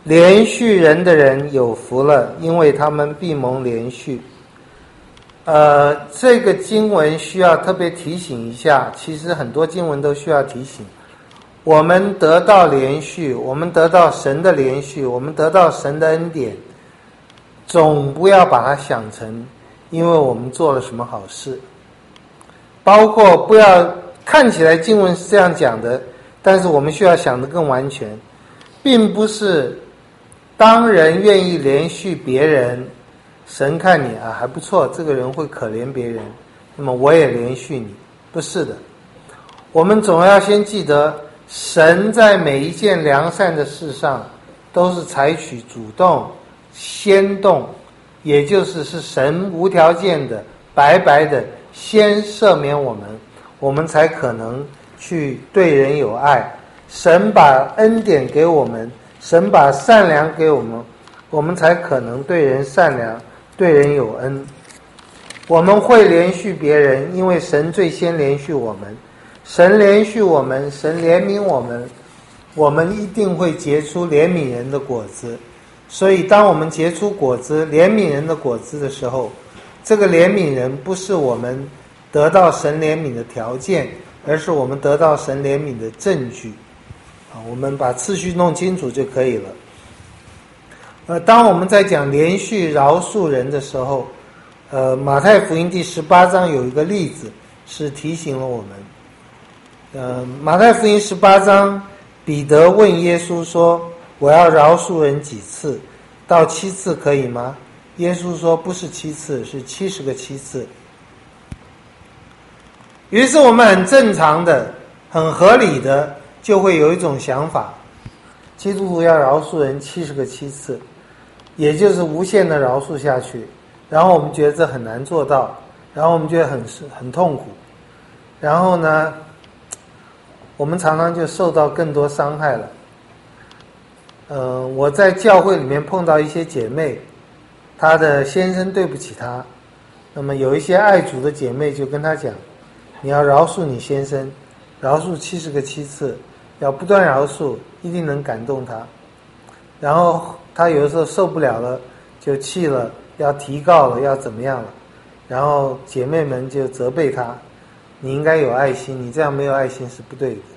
连续人的人有福了，因为他们必蒙连续。这个经文需要特别提醒一下，其实很多经文都需要提醒。我们得到连续，我们得到神的连续，我们得到神的恩典，总不要把它想成因为我们做了什么好事，包括不要看起来经文是这样讲的，但是我们需要想得更完全，并不是当人愿意连续别人，神看你还不错，这个人会可怜别人，那么我也连续你，不是的。我们总要先记得，神在每一件良善的事上都是采取主动先动，也就是神无条件的白白的先赦免我们，我们才可能去对人有爱。神把恩典给我们，神把善良给我们，我们才可能对人善良，对人有恩。我们会连续别人，因为神最先连续我们，神连续我们，神怜悯我们，我们一定会结出怜悯人的果子。所以当我们结出果子，怜悯人的果子的时候，这个怜悯人不是我们得到神怜悯的条件，而是我们得到神怜悯的证据。我们把次序弄清楚就可以了。当我们在讲连续饶恕人的时候，马太福音第18章有一个例子是提醒了我们。马太福音18章，彼得问耶稣说，我要饶恕人几次？到7次可以吗？耶稣说不是7次，是70个7次。于是我们很正常的很合理的就会有一种想法，基督徒要饶恕人70个7次，也就是无限的饶恕下去，然后我们觉得这很难做到，然后我们觉得很痛苦，然后呢我们常常就受到更多伤害了。我在教会里面碰到一些姐妹，她的先生对不起她，那么有一些爱主的姐妹就跟她讲，你要饶恕你先生，饶恕70个7次，要不断饶恕，一定能感动他。然后他有的时候受不了了，就气了，要提告了，要怎么样了，然后姐妹们就责备他，你应该有爱心，你这样没有爱心是不对的。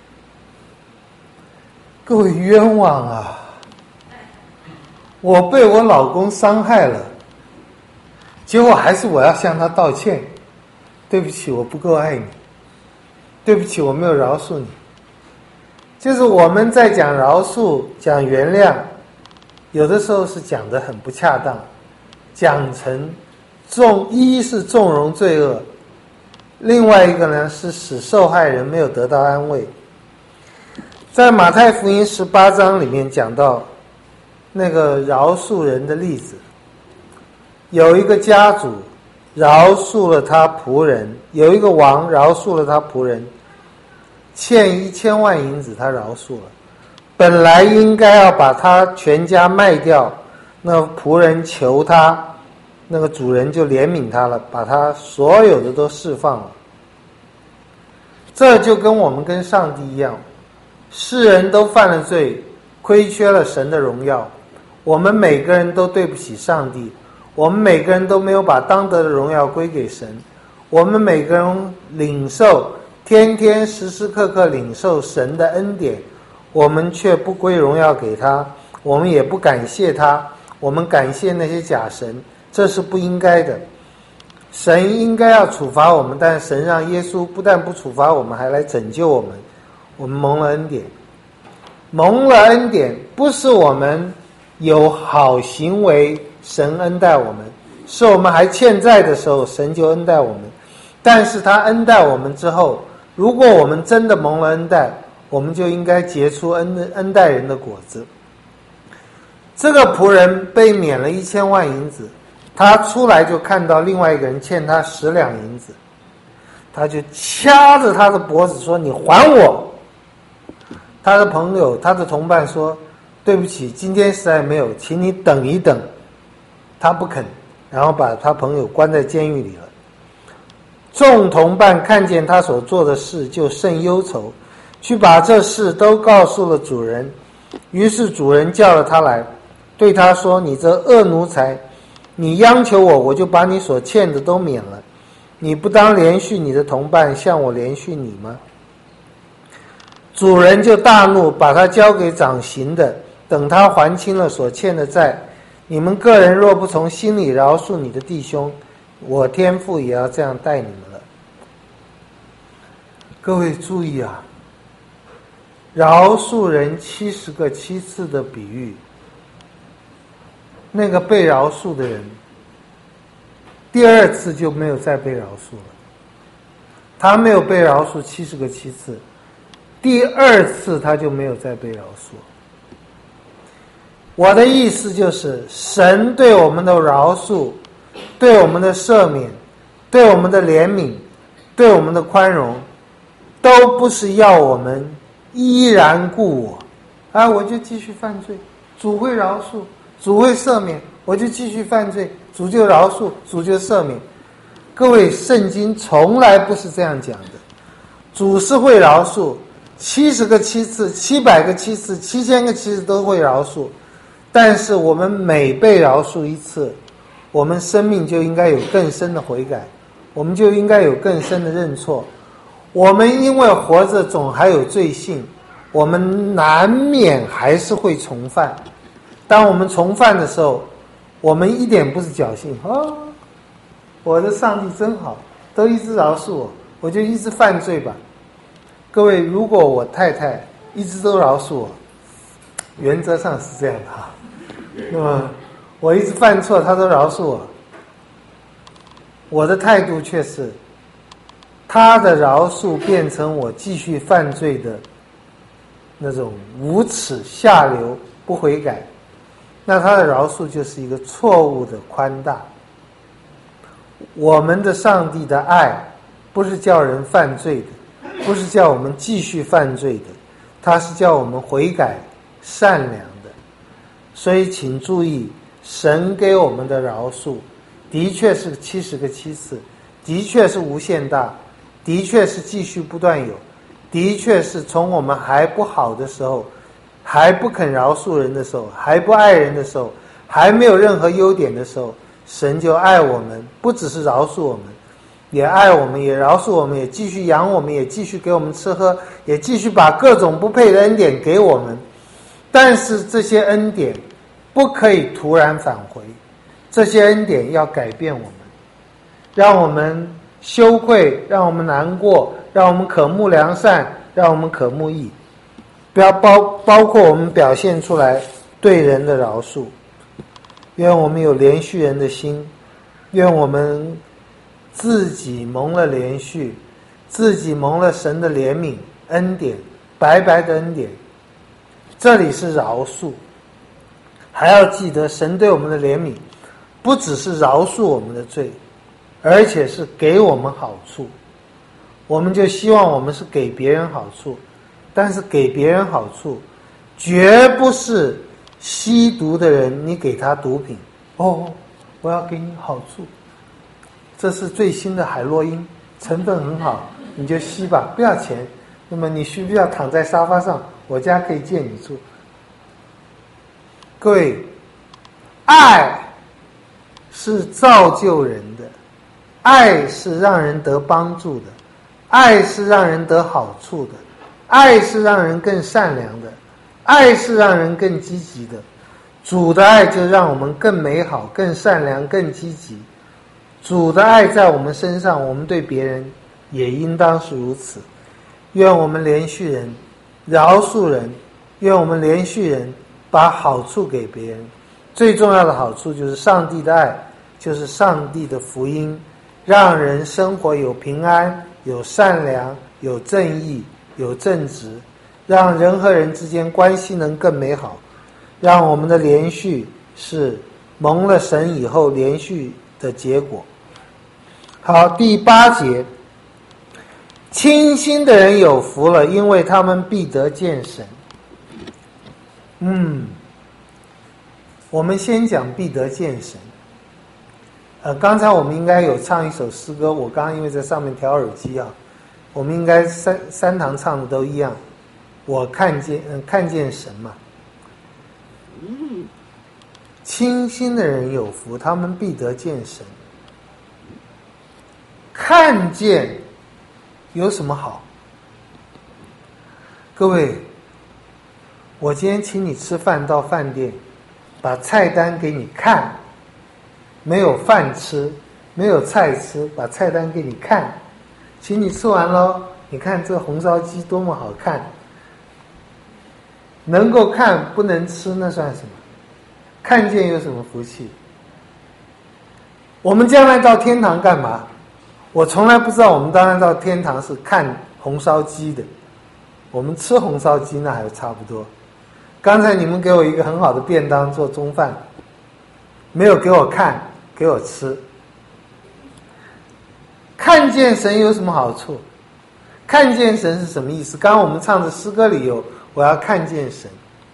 各位冤枉啊，我被我老公伤害了，结果还是我要向他道歉，对不起，我不够爱你，对不起，我没有饶恕你。就是我们在讲饶恕讲原谅，有的时候是讲得很不恰当，讲成一是纵容罪恶，另外一个呢是使受害人没有得到安慰。在马太福音18章里面讲到那个饶恕人的例子，有一个家主饶恕了他仆人，有一个王饶恕了他仆人，欠1000万银子他饶恕了，本来应该要把他全家卖掉，那仆人求他，那个主人就怜悯他了，把他所有的都释放了。这就跟我们跟上帝一样，世人都犯了罪，亏缺了神的荣耀，我们每个人都对不起上帝，我们每个人都没有把当得的荣耀归给神，我们每个人领受天天时时刻刻领受神的恩典，我们却不归荣耀给他，我们也不感谢他，我们感谢那些假神，这是不应该的。神应该要处罚我们，但神让耶稣不但不处罚我们，还来拯救我们，我们蒙了恩典。蒙了恩典不是我们有好行为神恩待我们，是我们还欠债的时候神就恩待我们，但是他恩待我们之后，如果我们真的蒙了恩待，我们就应该结出恩待人的果子。这个仆人被免了1000万银子，他出来就看到另外一个人欠他10两银子，他就掐着他的脖子说，你还我。他的朋友他的同伴说，对不起，今天实在没有，请你等一等。他不肯，然后把他朋友关在监狱里了。众同伴看见他所做的事就甚忧愁，去把这事都告诉了主人。 于是主人叫了他来，对他说：你这恶奴才，你央求我，我就把你所欠的都免了。你不当连续你的同伴，像我连续你吗？主人就大怒，把他交给掌刑的，等他还清了所欠的债。你们个人若不从心里饶恕你的弟兄，我天父也要这样待你们了。各位注意啊，饶恕人70个7次的比喻，那个被饶恕的人第2次就没有再被饶恕了，他没有被饶恕70个7次，第2次他就没有再被饶恕。我的意思就是，神对我们的饶恕，对我们的赦免，对我们的怜悯，对我们的宽容，都不是要我们依然故我，我就继续犯罪，主会饶恕，主会赦免，我就继续犯罪，主就饶恕，主就赦免。各位，圣经从来不是这样讲的，主是会饶恕，70个7次，700个7次，7000个7次都会饶恕。但是我们每被饶恕一次，我们生命就应该有更深的悔改，我们就应该有更深的认错。我们因为活着总还有罪性，我们难免还是会重犯。当我们重犯的时候，我们一点不是侥幸，我的上帝真好，都一直饶恕我，我就一直犯罪吧。各位，如果我太太一直都饶恕我，原则上是这样的哈，那么我一直犯错，她都饶恕我，我的态度却是她的饶恕变成我继续犯罪的那种无耻下流不悔改，那她的饶恕就是一个错误的宽大。我们的上帝的爱不是叫人犯罪的，不是叫我们继续犯罪的，他是叫我们悔改善良的。所以请注意，神给我们的饶恕的确是70个7次，的确是无限大，的确是继续不断有，的确是从我们还不好的时候，还不肯饶恕人的时候，还不爱人的时候，还没有任何优点的时候，神就爱我们，不只是饶恕我们，也爱我们，也饶恕我们，也继续养我们，也继续给我们吃喝，也继续把各种不配的恩典给我们。但是这些恩典不可以突然返回，这些恩典要改变我们，让我们羞愧，让我们难过，让我们渴慕良善，让我们渴慕义，不要包括我们表现出来对人的饶恕。愿我们有连续人的心，愿我们自己蒙了连续，自己蒙了神的怜悯恩典，白白的恩典。这里是饶恕，还要记得神对我们的怜悯不只是饶恕我们的罪，而且是给我们好处。我们就希望我们是给别人好处，但是给别人好处绝不是吸毒的人你给他毒品，我要给你好处，这是最新的海洛因，成分很好，你就吸吧，不要钱。那么你需不需要躺在沙发上？我家可以借你住。各位，爱是造就人的，爱是让人得帮助的，爱是让人得好处的，爱是让人更善良的，爱是让人更积极的。主的爱就让我们更美好，更善良，更积极。主的爱在我们身上，我们对别人也应当是如此。愿我们连续人饶恕人，愿我们连续人把好处给别人。最重要的好处就是上帝的爱，就是上帝的福音，让人生活有平安，有善良，有正义，有正直，让人和人之间关系能更美好，让我们的连续是蒙了神以后连续的结果。好，第8节，清心的人有福了，因为他们必得见神。我们先讲必得见神。刚才我们应该有唱一首诗歌，我刚刚因为在上面调耳机啊，我们应该三堂唱的都一样。我看见神嘛， 清心的人有福，他们必得见神。看见有什么好？各位，我今天请你吃饭，到饭店把菜单给你看，没有饭吃，没有菜吃，把菜单给你看，请你吃完咯，你看这红烧鸡多么好看，能够看不能吃那算什么？看见有什么福气？我们将来到天堂干嘛？我从来不知道我们当然到天堂是看红烧鸡的，我们吃红烧鸡那还差不多。刚才你们给我一个很好的便当做中饭，没有给我看，给我吃。看见神有什么好处？看见神是什么意思？刚刚我们唱的诗歌里有我要看见神。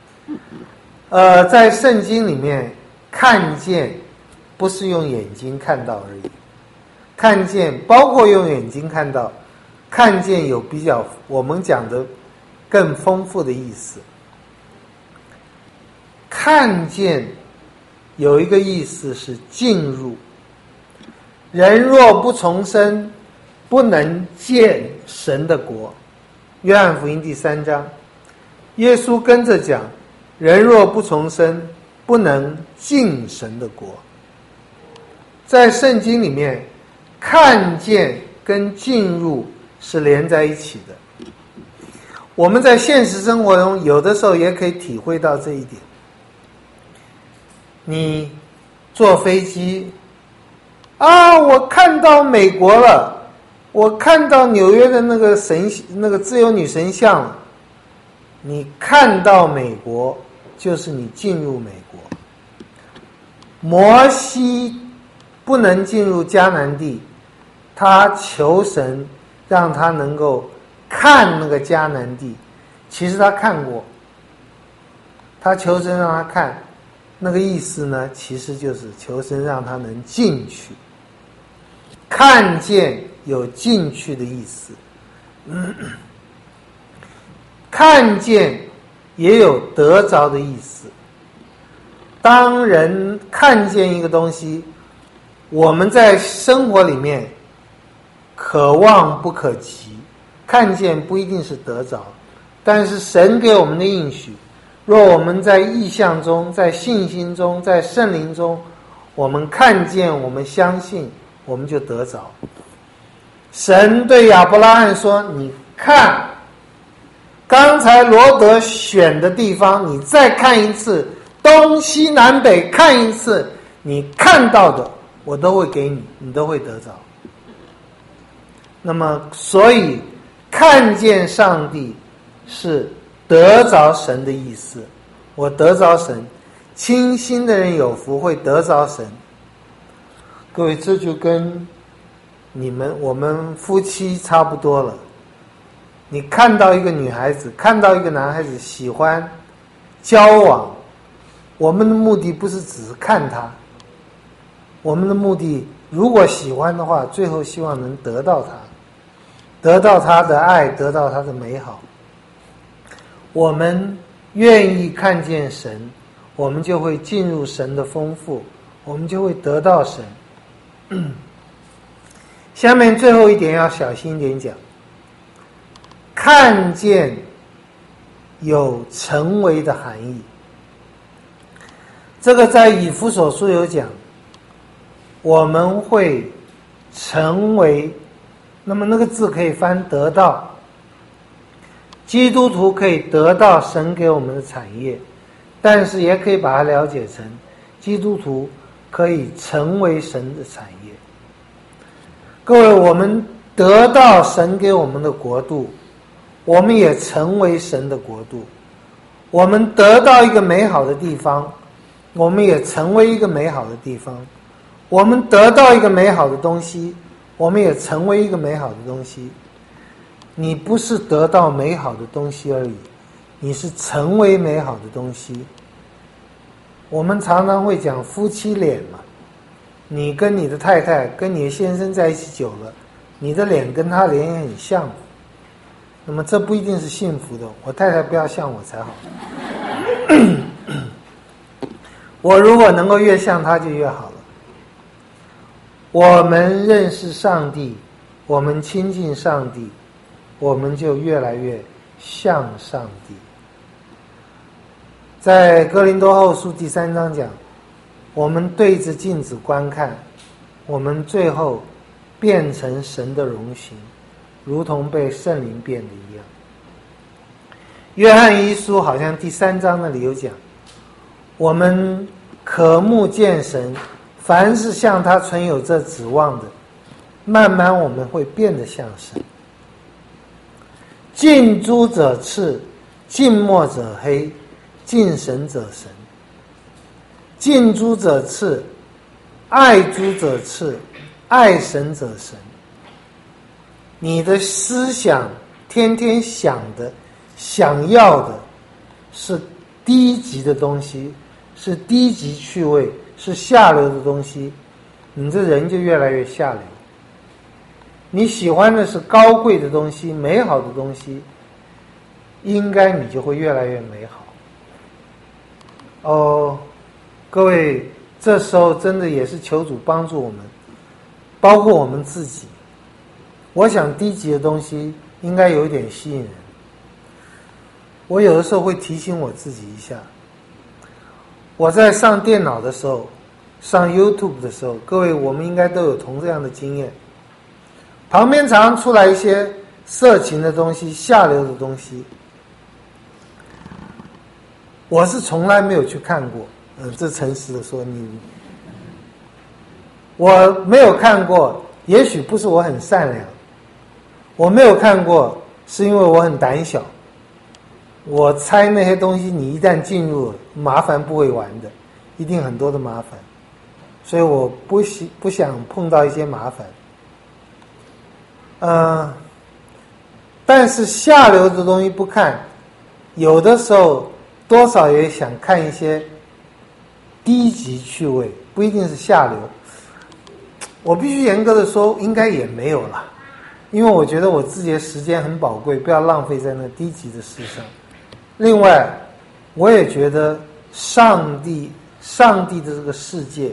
在圣经里面，看见不是用眼睛看到而已，看见包括用眼睛看到，看见有比较我们讲的更丰富的意思。看见有一个意思是进入，人若不重生，不能见神的国。约翰福音第3章，耶稣跟着讲，人若不重生，不能进神的国。在圣经里面，看见跟进入是连在一起的。我们在现实生活中有的时候也可以体会到这一点。你坐飞机啊，我看到美国了，我看到纽约的那个自由女神像了。你看到美国，就是你进入美国。摩西不能进入迦南地，他求神让他能够看那个迦南地，其实他看过，他求神让他看，那个意思呢，其实就是求神让他能进去。看见有进去的意思，看见也有得着的意思。当人看见一个东西，我们在生活里面可望不可及，看见不一定是得着，但是神给我们的应许，若我们在意象中，在信心中，在圣灵中，我们看见，我们相信，我们就得着。神对亚伯拉罕说，你看刚才罗德选的地方，你再看一次，东西南北看一次，你看到的我都会给你，你都会得着。那么所以看见上帝是得着神的意思，我得着神，清心的人有福，会得着神。各位，这就跟我们夫妻差不多了。你看到一个女孩子，看到一个男孩子喜欢交往，我们的目的不是只是看他，我们的目的如果喜欢的话，最后希望能得到他，得到他的爱，得到他的美好。我们愿意看见神，我们就会进入神的丰富，我们就会得到神。下面最后一点要小心一点讲，看见有成为的含义。这个在以弗所书有讲，我们会成为，那么那个字可以翻得到，基督徒可以得到神给我们的产业，但是也可以把它了解成基督徒可以成为神的产业。各位，我们得到神给我们的国度，我们也成为神的国度。我们得到一个美好的地方，我们也成为一个美好的地方。我们得到一个美好的东西，我们也成为一个美好的东西。你不是得到美好的东西而已，你是成为美好的东西。我们常常会讲夫妻脸嘛，你跟你的太太跟你的先生在一起久了，你的脸跟他脸也很像，那么这不一定是幸福的，我太太不要像我才好。 我如果能够越像他就越好了。我们认识上帝，我们亲近上帝，我们就越来越像上帝。在哥林多后书第3章讲，我们对着镜子观看，我们最后变成神的荣形，如同被圣灵变的一样。约翰一书好像第3章那里有讲，我们渴慕见神，凡是向他存有这指望的，慢慢我们会变得像神。近朱者赤，近墨者黑，近神者神。近朱者赤，爱朱者赤，爱神者神。你的思想天天想的想要的是低级的东西，是低级趣味，是下流的东西，你这人就越来越下流。你喜欢的是高贵的东西，美好的东西，应该你就会越来越美好。各位，这时候真的也是求主帮助我们，包括我们自己。我想低级的东西应该有一点吸引人。我有的时候会提醒我自己一下，我在上电脑的时候，上 YouTube 的时候，各位我们应该都有同这样的经验，旁边常常出来一些色情的东西，下流的东西，我是从来没有去看过。这诚实的说，我没有看过，也许不是我很善良，我没有看过是因为我很胆小。我猜那些东西你一旦进入了，麻烦不会完的，一定很多的麻烦，所以我不想碰到一些麻烦。但是下流的东西不看，有的时候多少也想看一些低级趣味，不一定是下流。我必须严格的说，应该也没有了，因为我觉得我自己的时间很宝贵，不要浪费在那低级的事上。另外，我也觉得上帝的这个世界，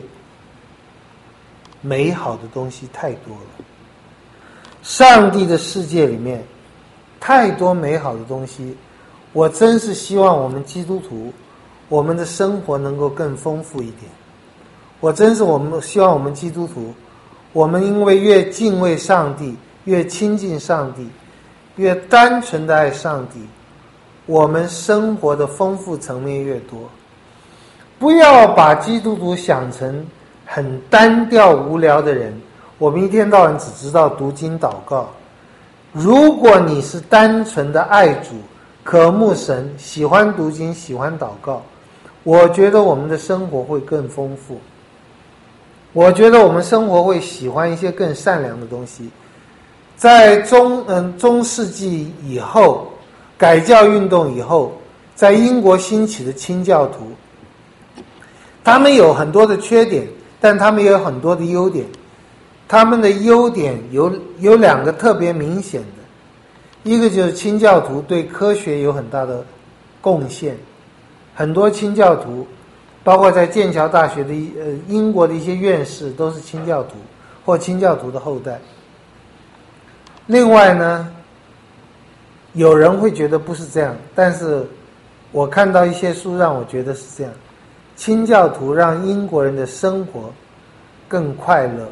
美好的东西太多了。上帝的世界里面，太多美好的东西，我真是希望我们基督徒，我们的生活能够更丰富一点。我们希望我们基督徒，我们因为越敬畏上帝，越亲近上帝，越单纯的爱上帝，我们生活的丰富层面越多。不要把基督徒想成很单调无聊的人，我们一天到晚只知道读经祷告。如果你是单纯的爱主，渴慕神，喜欢读经，喜欢祷告，我觉得我们的生活会更丰富。我觉得我们生活会喜欢一些更善良的东西。在中世纪以后，改教运动以后，在英国兴起的清教徒，他们有很多的缺点，但他们也有很多的优点。他们的优点有2个特别明显的，一个就是清教徒对科学有很大的贡献，很多清教徒，包括在剑桥大学的英国的一些院士都是清教徒或清教徒的后代。另外呢，有人会觉得不是这样，但是我看到一些书让我觉得是这样。清教徒让英国人的生活更快乐。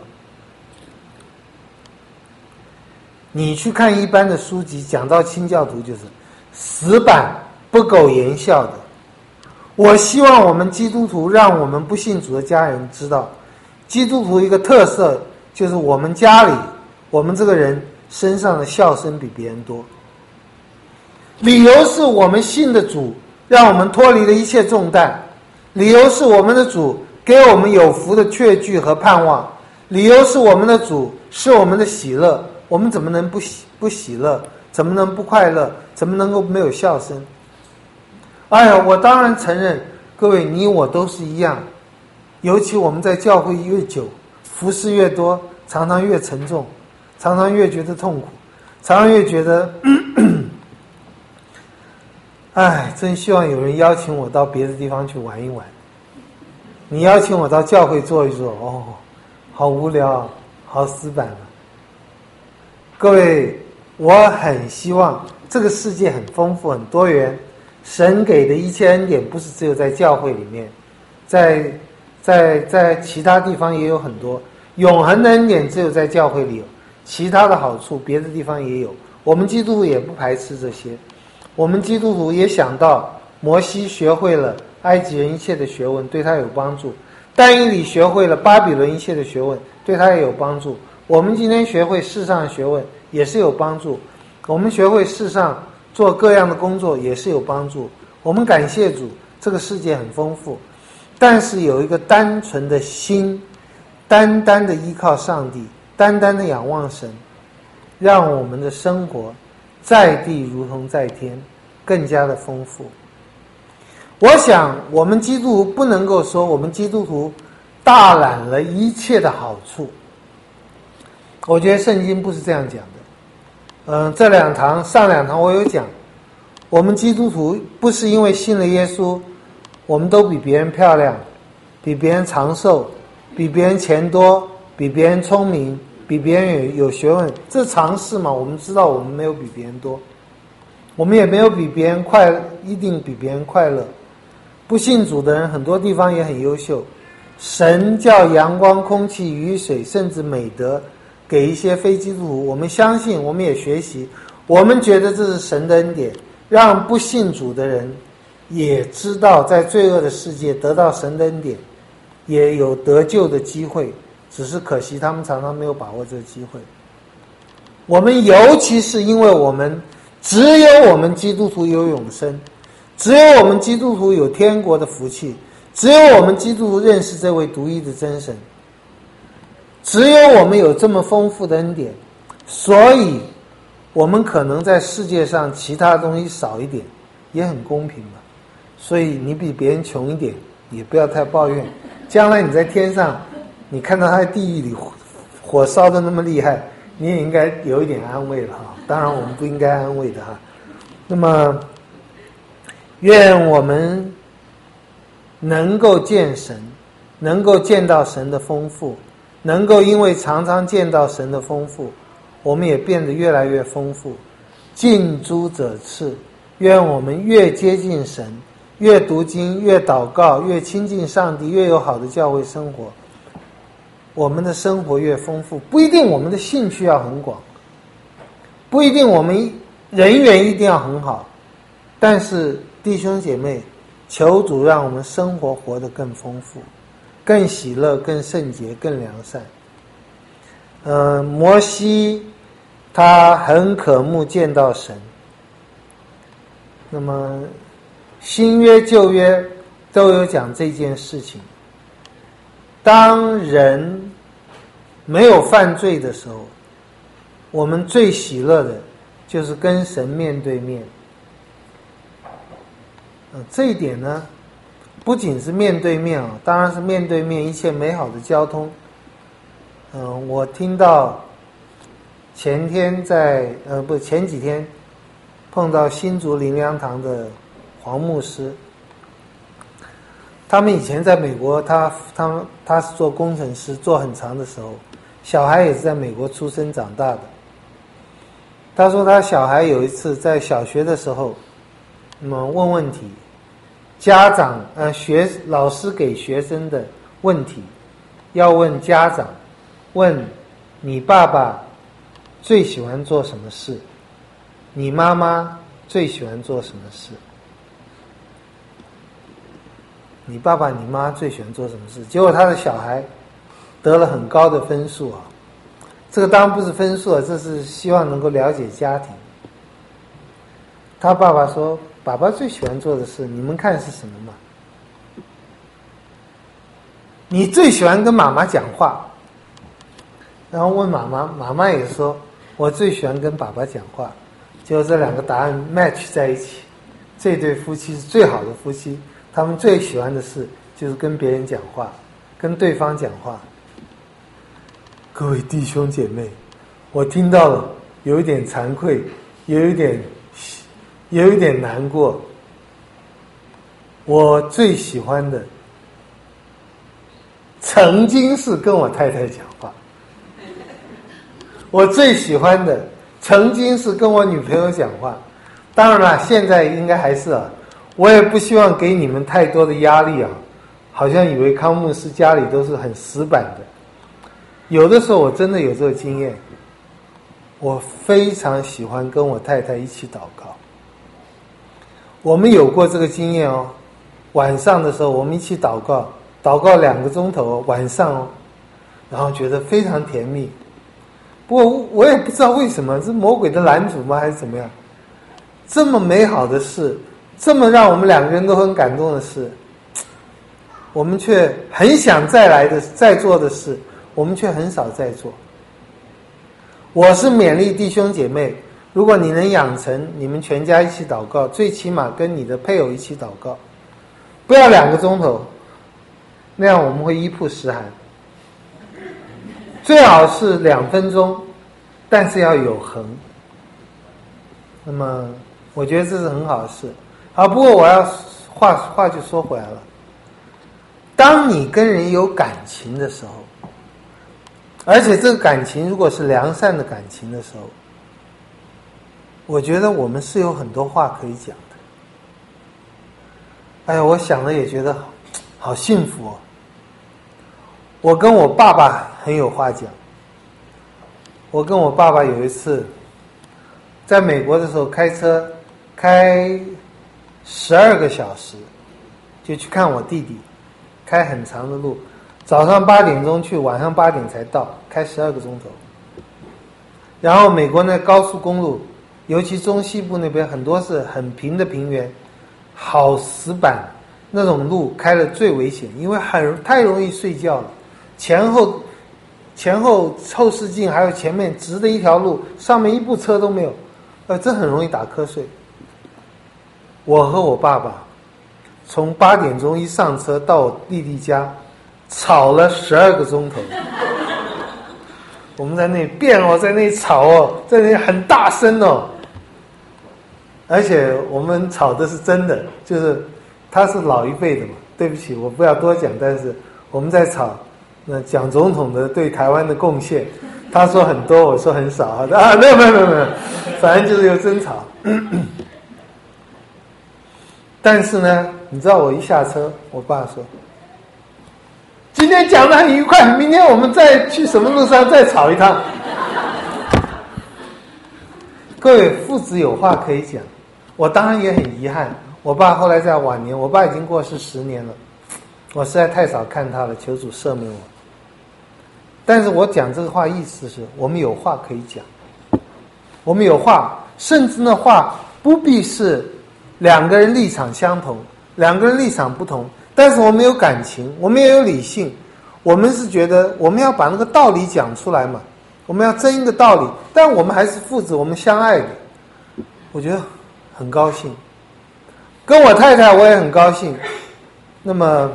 你去看一般的书籍，讲到清教徒就是死板不苟言笑的。我希望我们基督徒让我们不信主的家人知道，基督徒一个特色就是我们家里，我们这个人身上的笑声比别人多。理由是我们信的主让我们脱离了一切重担，理由是我们的主给我们有福的确据和盼望，理由是我们的主是我们的喜乐，我们怎么能不喜乐？怎么能不快乐？怎么能够没有笑声？哎呀，我当然承认，各位你我都是一样，尤其我们在教会越久，服事越多，常常越沉重，常常越觉得痛苦，常常越觉得真希望有人邀请我到别的地方去玩一玩。 你邀请我到教会坐一坐，哦，好无聊，好死板啊！各位，我很希望这个世界很丰富、很多元，神给的一切恩典不是只有在教会里面，在其他地方也有很多。永恒的恩典只有在教会里有，其他的好处别的地方也有。我们基督徒也不排斥这些，我们基督徒也想到摩西学会了埃及人一切的学问，对他有帮助；但以理学会了巴比伦一切的学问，对他也有帮助。我们今天学会世上的学问也是有帮助，我们学会世上做各样的工作也是有帮助。我们感谢主，这个世界很丰富，但是有一个单纯的心，单单的依靠上帝，单单的仰望神，让我们的生活在地如同在天，更加的丰富。我想我们基督徒不能够说我们基督徒大揽了一切的好处，我觉得圣经不是这样讲的。上两堂我有讲，我们基督徒不是因为信了耶稣，我们都比别人漂亮，比别人长寿，比别人钱多，比别人聪明，比别人有学问，这是常识嘛。我们知道我们没有比别人多，我们也没有比别人一定比别人快乐。不信主的人很多地方也很优秀，神叫阳光、空气、雨水，甚至美德给一些非基督徒，我们相信，我们也学习，我们觉得这是神的恩典，让不信主的人也知道在罪恶的世界得到神的恩典，也有得救的机会，只是可惜他们常常没有把握这个机会。我们尤其是因为只有我们基督徒有永生，只有我们基督徒有天国的福气，只有我们基督徒认识这位独一的真神，只有我们有这么丰富的恩典，所以我们可能在世界上其他东西少一点也很公平嘛。所以你比别人穷一点也不要太抱怨，将来你在天上你看到他在地狱里火烧的那么厉害，你也应该有一点安慰了哈。当然我们不应该安慰的哈。那么愿我们能够见神，能够见到神的丰富，能够因为常常见到神的丰富，我们也变得越来越丰富。近朱者赤，愿我们越接近神，越读经，越祷告，越亲近上帝，越有好的教会生活，我们的生活越丰富。不一定我们的兴趣要很广，不一定我们人缘一定要很好，但是弟兄姐妹，求主让我们生活活得更丰富，更喜乐，更圣洁，更良善。摩西他很渴慕见到神，那么新约旧约都有讲这件事情。当人没有犯罪的时候，我们最喜乐的就是跟神面对面。这一点呢，不仅是面对面啊，当然是面对面一切美好的交通。我听到前几天碰到新竹灵粮堂的黄牧师，他们以前在美国，他是做工程师，做很长的时候，小孩也是在美国出生长大的。他说他小孩有一次在小学的时候，问问题，老师给学生的问题，要问家长，问你爸爸最喜欢做什么事，你妈妈最喜欢做什么事，你爸爸你妈最喜欢做什么事。结果他的小孩得了很高的分数啊，这个当然不是分数啊，这是希望能够了解家庭。他爸爸说，爸爸最喜欢做的事，你们看是什么吗？你最喜欢跟妈妈讲话。然后问妈妈，妈妈也说，我最喜欢跟爸爸讲话。结果这两个答案 match 在一起，这对夫妻是最好的夫妻，他们最喜欢的事就是跟别人讲话，跟对方讲话。各位弟兄姐妹，我听到了，有一点惭愧，有一点难过。我最喜欢的曾经是跟我太太讲话。我最喜欢的曾经是跟我女朋友讲话，当然了，现在应该还是啊。我也不希望给你们太多的压力啊，好像以为康牧师家里都是很死板的。有的时候我真的有这个经验，我非常喜欢跟我太太一起祷告。我们有过这个经验哦，晚上的时候我们一起祷告，祷告2个钟头哦，晚上哦，然后觉得非常甜蜜。不过我也不知道为什么，是魔鬼的拦阻吗，还是怎么样？这么美好的事，这么让我们2个人都很感动的事，我们却很想再做的事，我们却很少在做。我是勉励弟兄姐妹，如果你能养成你们全家一起祷告，最起码跟你的配偶一起祷告，不要2个钟头，那样我们会一曝十寒。最好是2分钟，但是要有恒。那么我觉得这是很好的事。好，不过我要话就说回来了，当你跟人有感情的时候，而且这个感情如果是良善的感情的时候，我觉得我们是有很多话可以讲的。哎呀，我想了也觉得好幸福哦。我跟我爸爸很有话讲。我跟我爸爸有一次在美国的时候开车开12个小时，就去看我弟弟，开很长的路，早上8点钟去，晚上8点才到，开12个钟头。然后美国那高速公路，尤其中西部那边很多是很平的平原，好死板，那种路开了最危险，因为太容易睡觉了。前后后视镜还有前面直的一条路，上面一部车都没有，这很容易打瞌睡。我和我爸爸从8点钟一上车到我弟弟家，吵了12个钟头。我们在那辩哦，在那吵哦，在那很大声哦，而且我们吵的是真的，就是他是老一辈的嘛，对不起，我不要多讲，但是我们在吵。那蒋总统的对台湾的贡献，他说很多，我说很少啊，没有，反正就是有争吵。但是呢，你知道我一下车，我爸说：“今天讲得很愉快，明天我们再去什么路上再吵一趟。”各位，父子有话可以讲。我当然也很遗憾，我爸后来在晚年，我爸已经过世10年了，我实在太少看他了，求主赦免我。但是我讲这个话意思是我们有话可以讲，我们有话，甚至那话不必是2个人立场相同，2个人立场不同，但是我们有感情，我们也有理性，我们是觉得我们要把那个道理讲出来嘛，我们要争一个道理，但我们还是父子，我们相爱的，我觉得很高兴。跟我太太我也很高兴。那么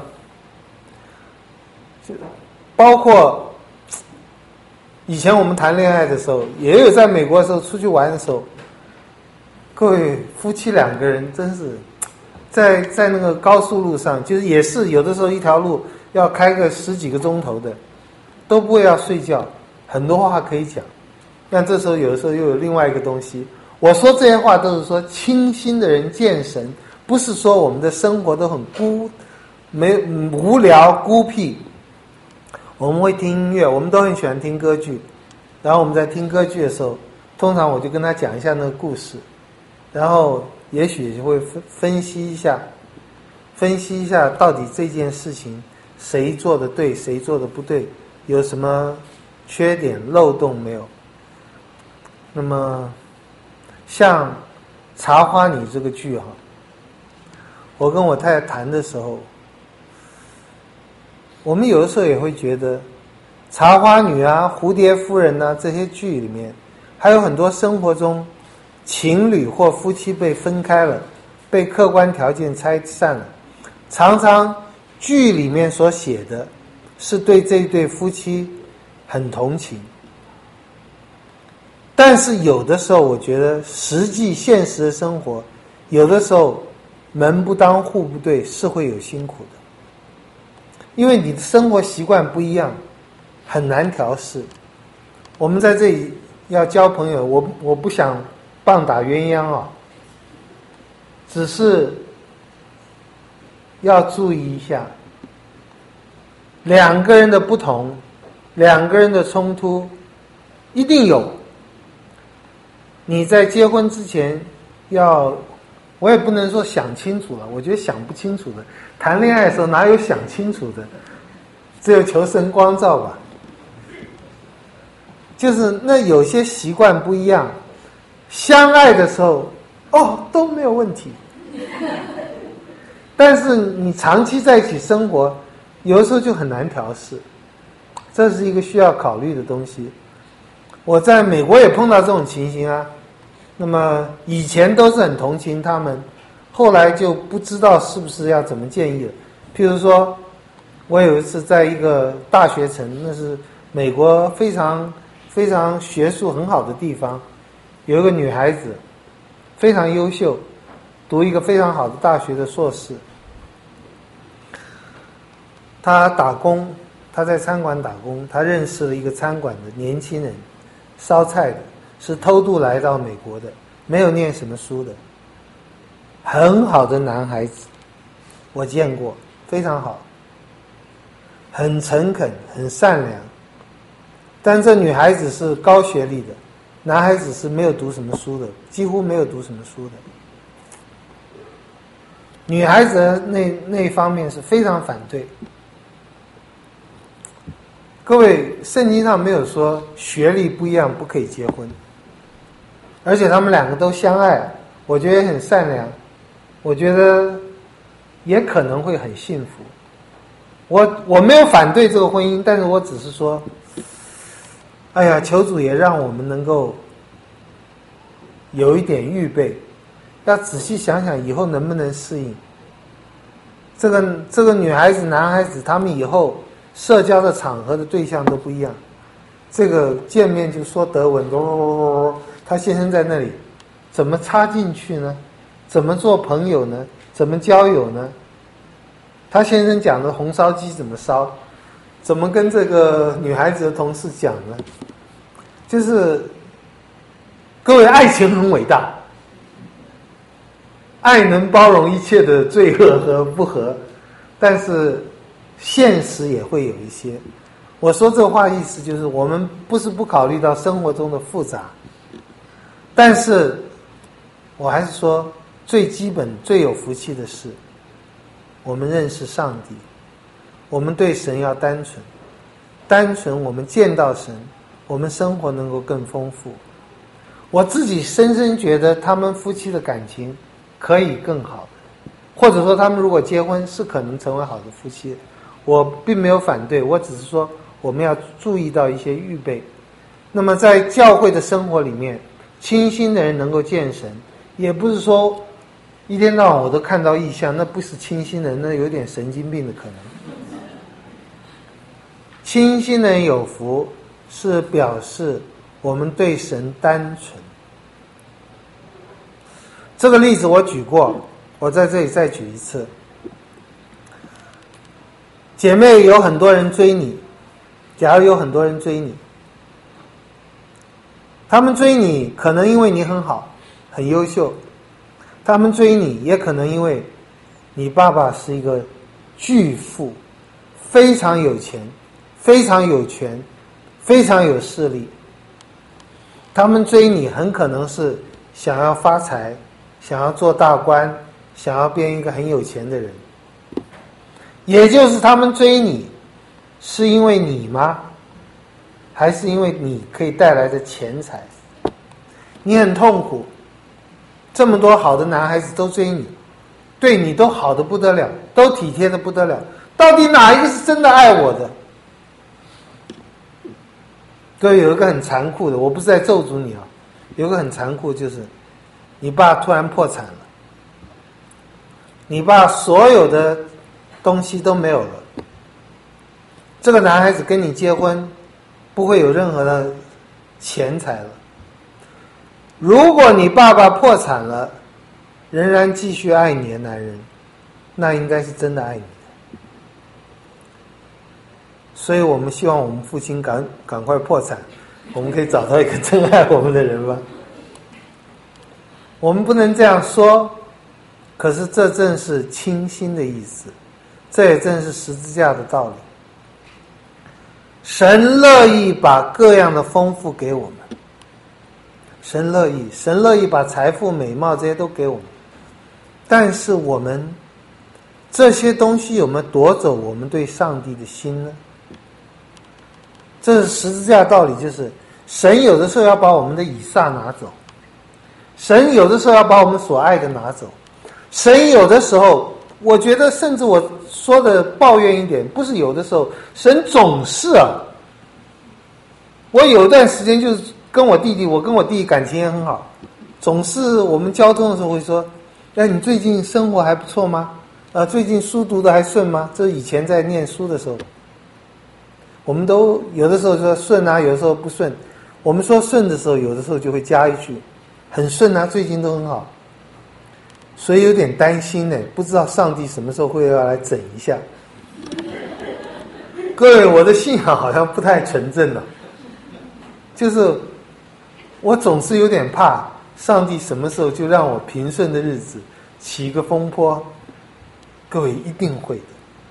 包括以前我们谈恋爱的时候，也有在美国的时候出去玩的时候，各位夫妻2个人真是在那个高速路上，就是也是有的时候一条路要开个10几个钟头的，都不会要睡觉，很多话可以讲。但这时候有的时候又有另外一个东西，我说这些话都是说清心的人见神，不是说我们的生活都很无聊孤僻。我们会听音乐，我们都很喜欢听歌剧，然后我们在听歌剧的时候，通常我就跟他讲一下那个故事，然后也许就会分析一下到底这件事情谁做的对，谁做的不对，有什么缺点漏洞没有。那么像《茶花女》这个剧哈，我跟我太太谈的时候，我们有的时候也会觉得茶花女啊、蝴蝶夫人啊这些剧里面，还有很多生活中情侣或夫妻被分开了，被客观条件拆散了，常常剧里面所写的是对这一对夫妻很同情，但是有的时候我觉得实际现实的生活，有的时候门不当户不对，是会有辛苦的。 因为你的生活习惯不一样，很难调试。我们在这里要交朋友，我不想棒打鸳鸯啊，只是要注意一下两个人的不同，两个人的冲突一定有。你在结婚之前我也不能说想清楚了，我觉得想不清楚的。谈恋爱的时候哪有想清楚的，只有求神光照吧。就是那有些习惯不一样，相爱的时候都没有问题，但是你长期在一起生活，有的时候就很难调试，这是一个需要考虑的东西。我在美国也碰到这种情形啊，那么以前都是很同情他们，后来就不知道是不是要怎么建议了。譬如说我有一次在一个大学城，那是美国非常非常学术很好的地方，有一个女孩子非常优秀，读一个非常好的大学的硕士。她打工，她在餐馆打工，她认识了一个餐馆的年轻人，烧菜的，是偷渡来到美国的，没有念什么书的，很好的男孩子，我见过，非常好，很诚恳，很善良。但这女孩子是高学历的，男孩子是没有读什么书的，几乎没有读什么书的。女孩子那一方面是非常反对。各位，圣经上没有说学历不一样不可以结婚，而且他们两个都相爱，我觉得也很善良，我觉得也可能会很幸福。我没有反对这个婚姻，但是我只是说，哎呀，求主也让我们能够有一点预备，要仔细想想以后能不能适应。这个女孩子男孩子他们以后社交的场合的对象都不一样，这个见面就说德文，他先生在那里，怎么插进去呢？怎么做朋友呢？怎么交友呢？他先生讲的红烧鸡怎么烧？怎么跟这个女孩子的同事讲呢？就是各位，爱情很伟大，爱能包容一切的罪恶和不和，但是现实也会有一些。我说这话意思就是，我们不是不考虑到生活中的复杂，但是我还是说最基本最有福气的是，我们认识上帝，我们对神要单纯，单纯我们见到神，我们生活能够更丰富。我自己深深觉得他们夫妻的感情可以更好，或者说他们如果结婚是可能成为好的夫妻，我并没有反对，我只是说我们要注意到一些预备。那么在教会的生活里面，清心的人能够见神，也不是说一天到晚我都看到异象，那不是清心的人，那有点神经病的可能。清心的人有福，是表示我们对神单纯。这个例子我举过，我在这里再举一次。姐妹，有很多人追你，假如有很多人追你，他们追你可能因为你很好很优秀，他们追你也可能因为你爸爸是一个巨富，非常有钱，非常有权，非常有势力。他们追你很可能是想要发财，想要做大官，想要变一个很有钱的人。也就是他们追你是因为你吗？还是因为你可以带来的钱财？你很痛苦，这么多好的男孩子都追你，对你都好的不得了，都体贴的不得了，到底哪一个是真的爱我的？各位，有一个很残酷的，我不是在咒诅你啊，有一个很残酷，就是你爸突然破产了，你爸所有的东西都没有了，这个男孩子跟你结婚不会有任何的钱财了。如果你爸爸破产了，仍然继续爱你的男人，那应该是真的爱你的。 所以我们希望我们父亲赶快破产，我们可以找到一个真爱我们的人吧。我们不能这样说，可是这正是清心的意思，这也正是十字架的道理。神乐意把各样的丰富给我们，神乐意把财富、美貌这些都给我们，但是我们这些东西有没有夺走我们对上帝的心呢？这是十字架道理，就是神有的时候要把我们的以撒拿走，神有的时候要把我们所爱的拿走，神有的时候，我觉得甚至我说的抱怨一点，不是有的时候，神总是啊。我有一段时间就是跟我弟弟感情也很好，总是我们交通的时候会说，你最近生活还不错吗？最近书读得还顺吗？这是以前在念书的时候，我们都有的时候说顺啊，有的时候不顺。我们说顺的时候，有的时候就会加一句很顺啊，最近都很好。所以有点担心呢，不知道上帝什么时候会要来整一下。各位，我的信仰好像不太纯正了，就是我总是有点怕上帝什么时候就让我平顺的日子起一个风波。各位一定会的，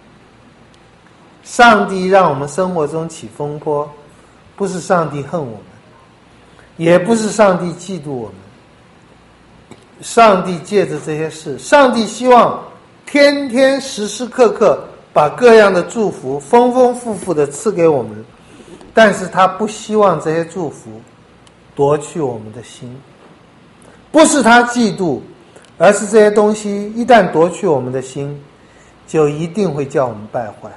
上帝让我们生活中起风波，不是上帝恨我们，也不是上帝嫉妒我们，上帝借着这些事，上帝希望天天时时刻刻把各样的祝福丰丰富富的赐给我们，但是他不希望这些祝福夺去我们的心，不是他嫉妒，而是这些东西一旦夺去我们的心，就一定会叫我们败坏。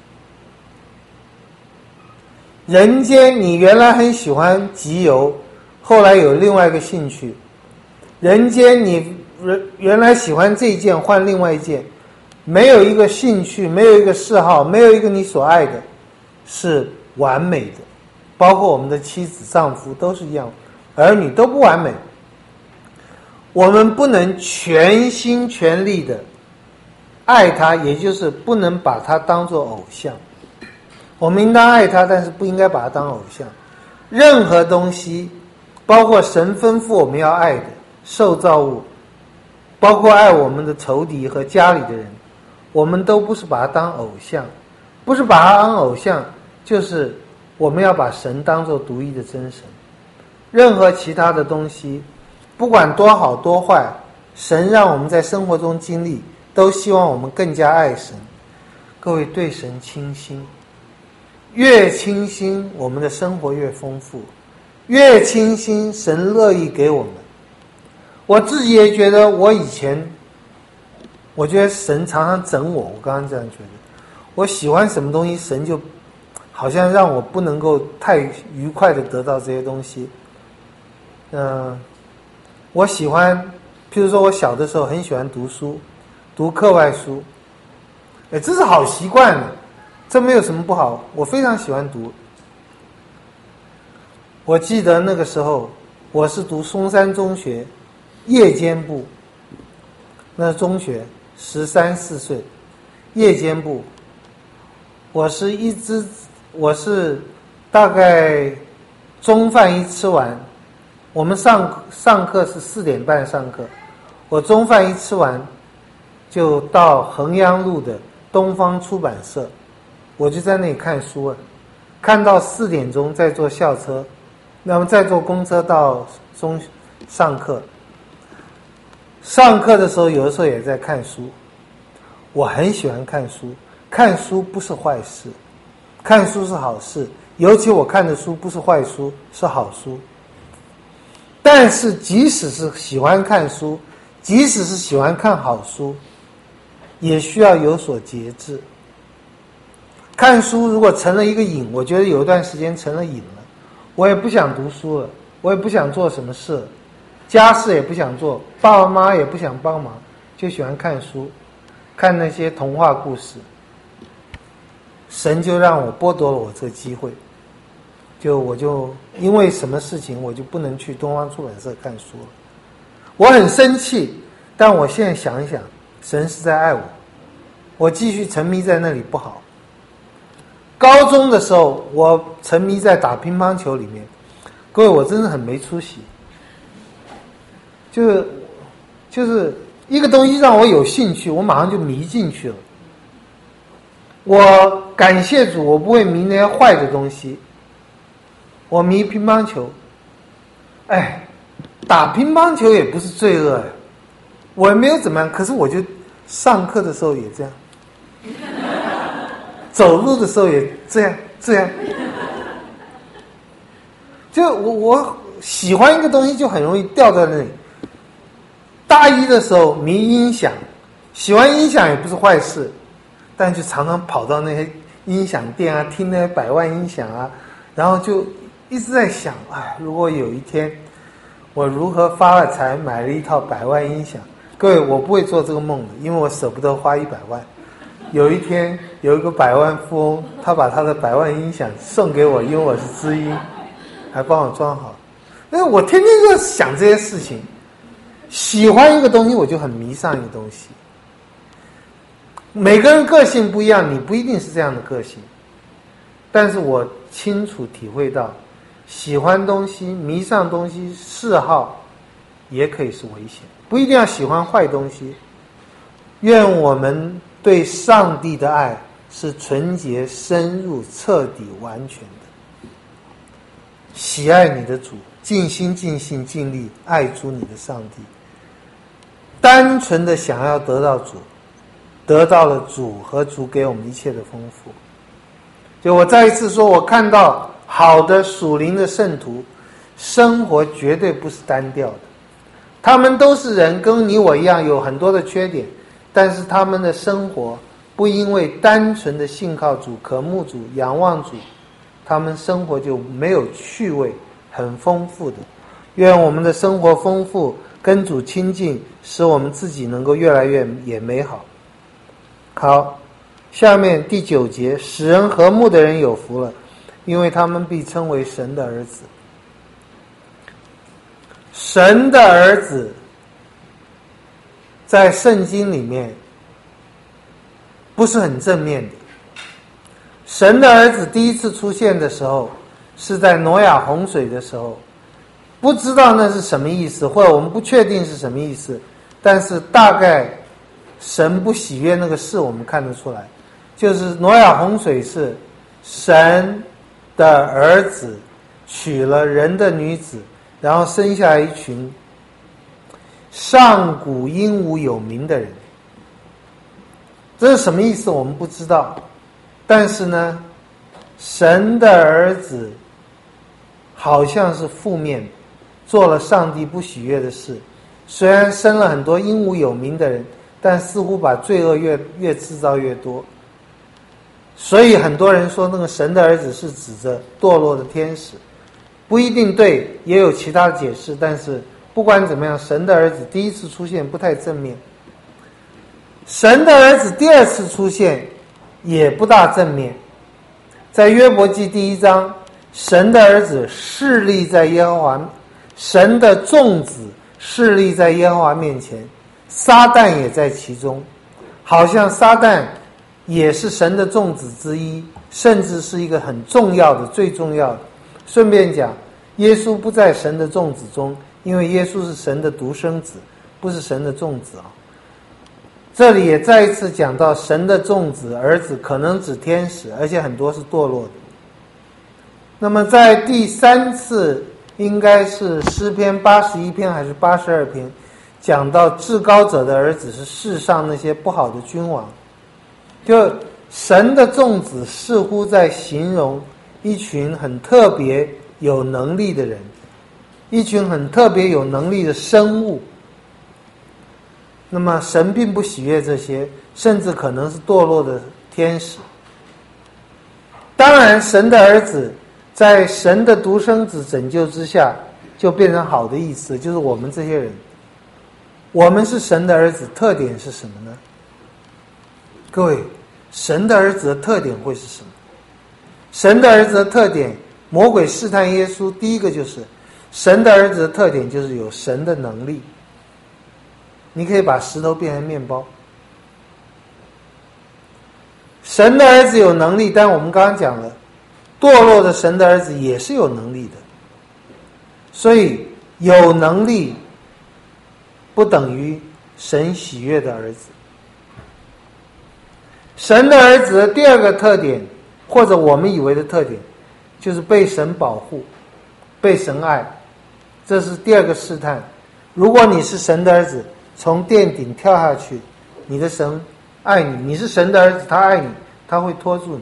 人间你原来很喜欢集邮，后来有另外一个兴趣，人间你原来喜欢这一件换另外一件，没有一个兴趣，没有一个嗜好，没有一个你所爱的是完美的，包括我们的妻子丈夫都是一样，儿女都不完美。我们不能全心全力的爱他，也就是不能把他当作偶像。我们应当爱他，但是不应该把他当偶像。任何东西，包括神吩咐我们要爱的受造物，包括爱我们的仇敌和家里的人，我们都不是把他当偶像，不是把他当偶像，就是我们要把神当作独一的真神。任何其他的东西，不管多好多坏，神让我们在生活中经历，都希望我们更加爱神。各位，对神倾心，越倾心，我们的生活越丰富，越倾心，神乐意给我们。我自己也觉得，我觉得神常常整我，我刚刚这样觉得，我喜欢什么东西，神就好像让我不能够太愉快的得到这些东西。我喜欢，譬如说我小的时候很喜欢读书，读课外书，这是好习惯的，这没有什么不好，我非常喜欢读。我记得那个时候我是读松山中学夜间部，那中学13、14岁，夜间部，我是大概中饭一吃完，我们上课是4点半上课，我中饭一吃完就到衡阳路的东方出版社，我就在那里看书了，看到4点钟再坐校车，那么再坐公车到上课。上课的时候有的时候也在看书，我很喜欢看书，看书不是坏事，看书是好事，尤其我看的书不是坏书，是好书。但是即使是喜欢看书，即使是喜欢看好书，也需要有所节制。看书如果成了一个瘾，我觉得有一段时间成了瘾了，我也不想读书了，我也不想做什么事了，家事也不想做，爸爸妈妈也不想帮忙，就喜欢看书，看那些童话故事。神就让我剥夺了我这个机会，我就因为什么事情我就不能去东方出版社看书了。我很生气，但我现在想一想，神是在爱我，我继续沉迷在那里不好。 高中的时候，我沉迷在打乒乓球里面。各位，我真的很没出息。就是一个东西让我有兴趣，我马上就迷进去了。我感谢主，我不会迷那些坏的东西，我迷乒乓球。哎，打乒乓球也不是罪恶，我也没有怎么样，可是我就上课的时候也这样，走路的时候也这样。就我喜欢一个东西，就很容易掉在那里。大一的时候迷音响，喜欢音响也不是坏事，但就常常跑到那些音响店啊，听那些100万音响啊，然后就一直在想，哎，如果有一天我如何发了财，买了一套100万音响。各位，我不会做这个梦的，因为我舍不得花100万。有一天有一个100万富翁，他把他的100万音响送给我，因为我是知音，还帮我装好。因为我天天就想这些事情，喜欢一个东西我就很迷上一个东西。每个人个性不一样，你不一定是这样的个性，但是我清楚体会到，喜欢东西、迷上东西、嗜好也可以是危险，不一定要喜欢坏东西。愿我们对上帝的爱是纯洁、深入、彻底、完全的。喜爱你的主，尽心尽性尽力爱主你的上帝，单纯的想要得到主，得到了主和主给我们一切的丰富。就我再一次说，我看到好的属灵的圣徒生活绝对不是单调的，他们都是人，跟你我一样有很多的缺点，但是他们的生活不因为单纯的信靠主、渴慕主、仰望主，他们生活就没有趣味，很丰富的。愿我们的生活丰富，跟主亲近，使我们自己能够越来越也美好。好，下面第9节，使人和睦的人有福了，因为他们必称为神的儿子。神的儿子在圣经里面不是很正面的。神的儿子第一次出现的时候是在挪亚洪水的时候，不知道那是什么意思，或者我们不确定是什么意思，但是大概神不喜悦那个事我们看得出来，就是挪亚洪水是神的儿子娶了人的女子，然后生下来一群上古英武有名的人。这是什么意思我们不知道，但是呢，神的儿子好像是负面，做了上帝不喜悦的事，虽然生了很多英武有名的人，但似乎把罪恶越制造越多。所以很多人说那个神的儿子是指着堕落的天使，不一定对，也有其他的解释，但是不管怎么样，神的儿子第一次出现不太正面，神的儿子第二次出现也不大正面。在约伯记第1章，神的儿子侍立在耶和华，神的众子侍立在耶和华面前，撒旦也在其中，好像撒旦也是神的众子之一，甚至是一个很重要的、最重要的。顺便讲，耶稣不在神的众子中，因为耶稣是神的独生子，不是神的众子啊。这里也再一次讲到神的众子儿子可能指天使，而且很多是堕落的。那么在第3次应该是诗篇81篇还是82篇，讲到至高者的儿子是世上那些不好的君王。就神的众子似乎在形容一群很特别有能力的人，一群很特别有能力的生物。那么神并不喜悦这些，甚至可能是堕落的天使。当然神的儿子在神的独生子拯救之下就变成好的意思，就是我们这些人，我们是神的儿子，特点是什么呢？各位，神的儿子的特点会是什么？神的儿子的特点，魔鬼试探耶稣，第一个就是神的儿子的特点就是有神的能力。你可以把石头变成面包。 神的儿子有能力，但我们刚刚讲了，堕落的神的儿子也是有能力的。所以有能力不等于神喜悦的儿子。神的儿子的第二个特点，或者我们以为的特点，就是被神保护，被神爱。这是第二个试探。如果你是神的儿子，从殿顶跳下去，你的神爱你，你是神的儿子，他爱你，他会拖住你。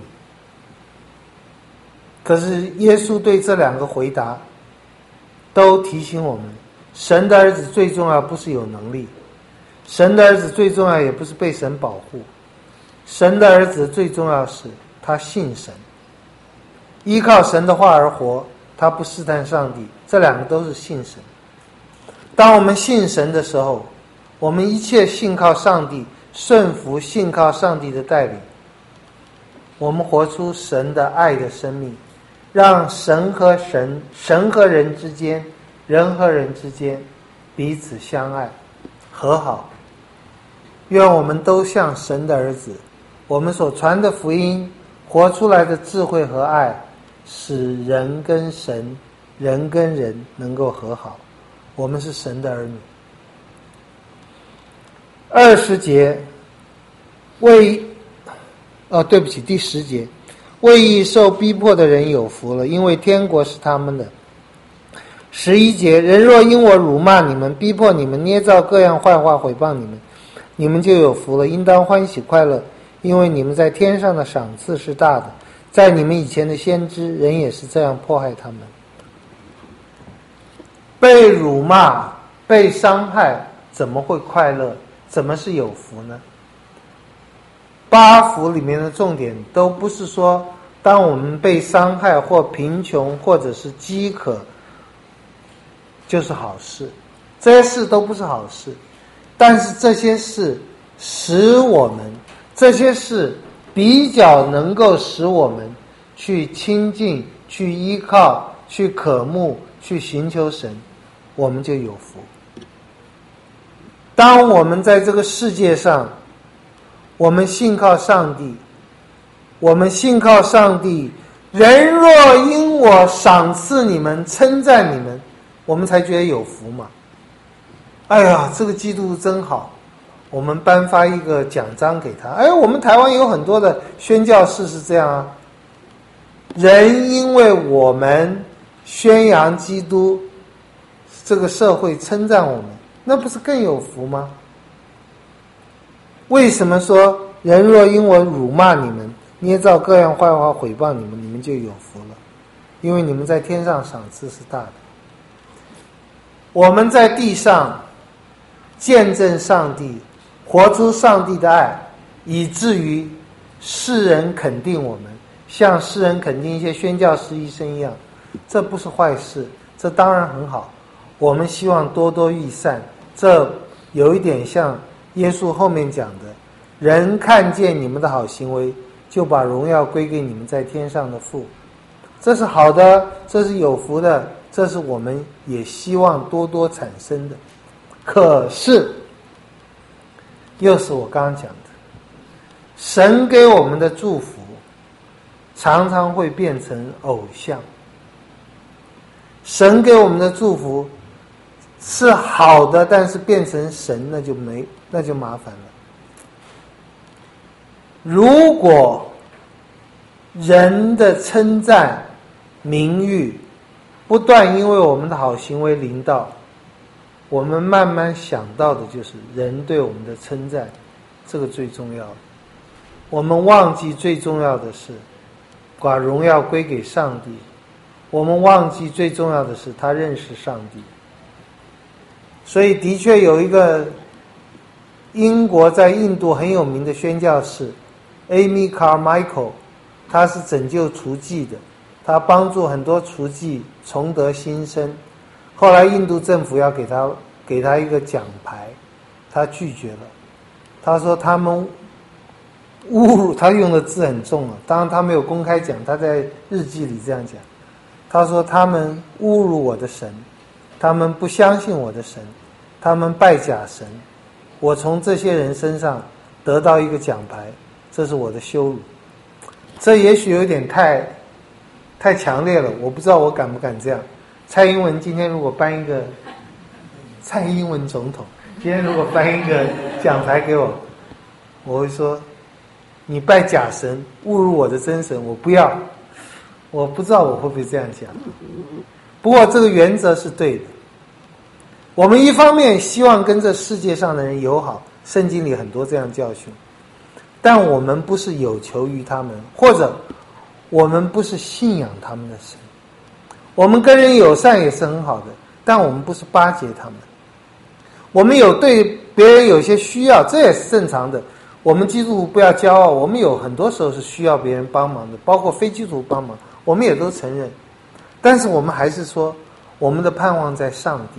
可是耶稣对这两个回答都提醒我们，神的儿子最重要不是有能力，神的儿子最重要也不是被神保护，神的儿子最重要是他信神，依靠神的话而活，他不试探上帝，这两个都是信神。当我们信神的时候，我们一切信靠上帝，顺服信靠上帝的带领，我们活出神的爱的生命，让神和人之间，人和人之间彼此相爱和好。愿我们都像神的儿子，我们所传的福音活出来的智慧和爱，使人跟神，人跟人能够和好。我们是神的儿女。20节第10节，为义受逼迫的人有福了，因为天国是他们的。11节，人若因我辱骂你们，逼迫你们，捏造各样坏话毁谤你们，你们就有福了，应当欢喜快乐，因为你们在天上的赏赐是大的。在你们以前的先知，人也是这样迫害他们。被辱骂、被伤害，怎么会快乐？怎么是有福呢？8福里面的重点都不是说当我们被伤害或贫穷或者是饥渴就是好事，这些事都不是好事，但是这些事使我们，这些事比较能够使我们去亲近，去依靠，去渴慕，去寻求神，我们就有福。当我们在这个世界上，我们信靠上帝，人若因我赏赐你们，称赞你们，我们才觉得有福嘛。哎呀，这个基督真好，我们颁发一个奖章给他。我们台湾有很多的宣教士是这样啊，人因为我们宣扬基督，这个社会称赞我们，那不是更有福吗？为什么说人若因我辱骂你们，捏造各样坏话毁谤你们，你们就有福了？因为你们在天上赏赐是大的。我们在地上见证上帝，活出上帝的爱，以至于世人肯定我们，像世人肯定一些宣教师医生一样，这不是坏事，这当然很好。我们希望多多益善，这有一点像耶稣后面讲的，人看见你们的好行为，就把荣耀归给你们在天上的父。这是好的，这是有福的，这是我们也希望多多产生的。可是又是我刚刚讲的，神给我们的祝福常常会变成偶像。神给我们的祝福是好的，但是变成神，那就麻烦了。如果人的称赞、名誉不断因为我们的好行为临到，我们慢慢想到的就是人对我们的称赞，这个最重要的。我们忘记最重要的是把荣耀归给上帝，我们忘记最重要的是他认识上帝。所以的确有一个英国在印度很有名的宣教士 Amy Carmichael， 他是拯救雏妓的，他帮助很多雏妓重得新生。后来印度政府要给他一个奖牌，他拒绝了。他说他们侮辱，他用的字很重啊，当然他没有公开讲，他在日记里这样讲。他说他们侮辱我的神，他们不相信我的神，他们拜假神，我从这些人身上得到一个奖牌，这是我的羞辱。 这也许有点太强烈了，我不知道我敢不敢这样。蔡英文今天如果颁一个蔡英文总统，今天如果颁一个奖牌给我，我会说你拜假神，侮辱我的真神，我不要。我不知道我会不会这样讲，不过这个原则是对的。我们一方面希望跟这世界上的人友好，圣经里很多这样教训，但我们不是有求于他们，或者我们不是信仰他们的神。我们跟人友善也是很好的，但我们不是巴结他们。我们有对别人有些需要，这也是正常的。我们基督徒不要骄傲，我们有很多时候是需要别人帮忙的，包括非基督徒帮忙，我们也都承认。但是我们还是说，我们的盼望在上帝。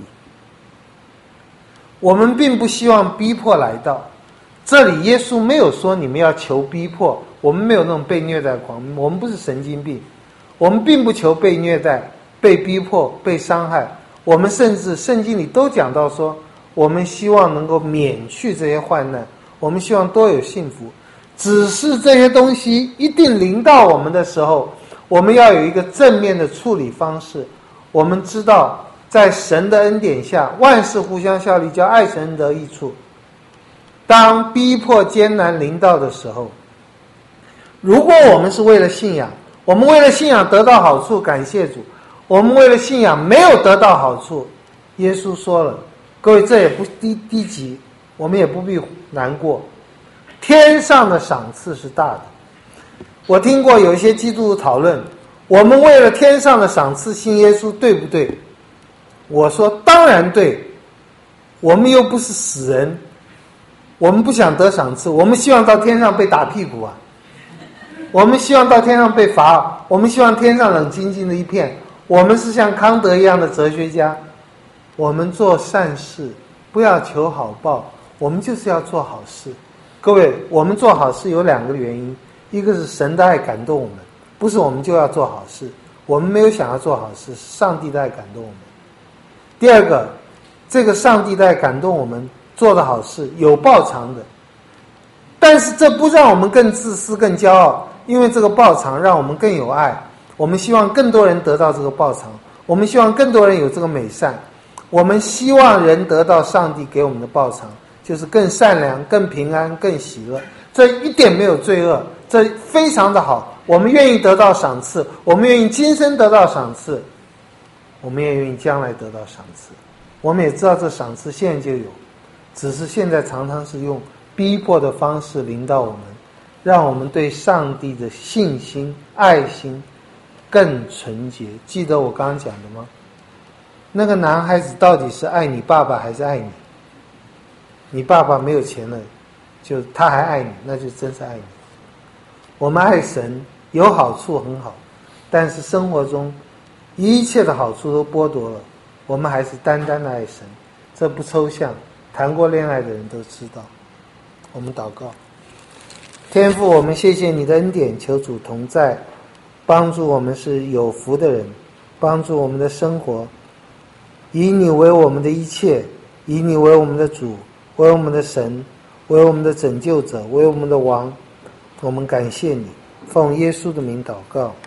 我们并不希望逼迫来到。这里耶稣没有说你们要求逼迫，我们没有那种被虐待狂，我们不是神经病，我们并不求被虐待、被逼迫、被伤害。我们甚至圣经里都讲到说，我们希望能够免去这些患难，我们希望多有幸福。只是这些东西一定临到我们的时候，我们要有一个正面的处理方式。我们知道在神的恩典下，万事互相效力，叫爱神得益处。当逼迫艰难临到的时候，如果我们是为了信仰，我们为了信仰得到好处，感谢主。我们为了信仰没有得到好处，耶稣说了，各位这也不低级，我们也不必难过。天上的赏赐是大的。我听过有一些基督徒讨论，我们为了天上的赏赐信耶稣对不对？我说当然对，我们又不是死人，我们不想得赏赐，我们希望到天上被打屁股啊，我们希望到天上被罚，我们希望天上冷清清的一片。我们是像康德一样的哲学家，我们做善事不要求好报，我们就是要做好事。各位，我们做好事有两个原因，一个是神的爱感动我们，不是我们就要做好事，我们没有想要做好事，是上帝的爱感动我们。第二个，这个上帝的爱感动我们做的好事有报偿的，但是这不让我们更自私更骄傲，因为这个报偿让我们更有爱。我们希望更多人得到这个报偿，我们希望更多人有这个美善，我们希望人得到上帝给我们的报偿，就是更善良、更平安、更喜乐。这一点没有罪恶，这非常的好。我们愿意得到赏赐，我们愿意今生得到赏赐，我们也愿意将来得到赏赐。我们也知道这赏赐现在就有，只是现在常常是用逼迫的方式临到我们，让我们对上帝的信心、爱心更纯洁。记得我刚刚讲的吗？那个男孩子到底是爱你爸爸还是爱你？你爸爸没有钱了，就他还爱你，那就真是爱你。我们爱神有好处很好，但是生活中一切的好处都剥夺了，我们还是单单的爱神。这不抽象，谈过恋爱的人都知道。我们祷告。天父，我们谢谢你的恩典，求主同在，帮助我们是有福的人，帮助我们的生活以你为我们的一切，以你为我们的主，为我们的神，为我们的拯救者，为我们的王。我们感谢你，奉耶稣的名祷告。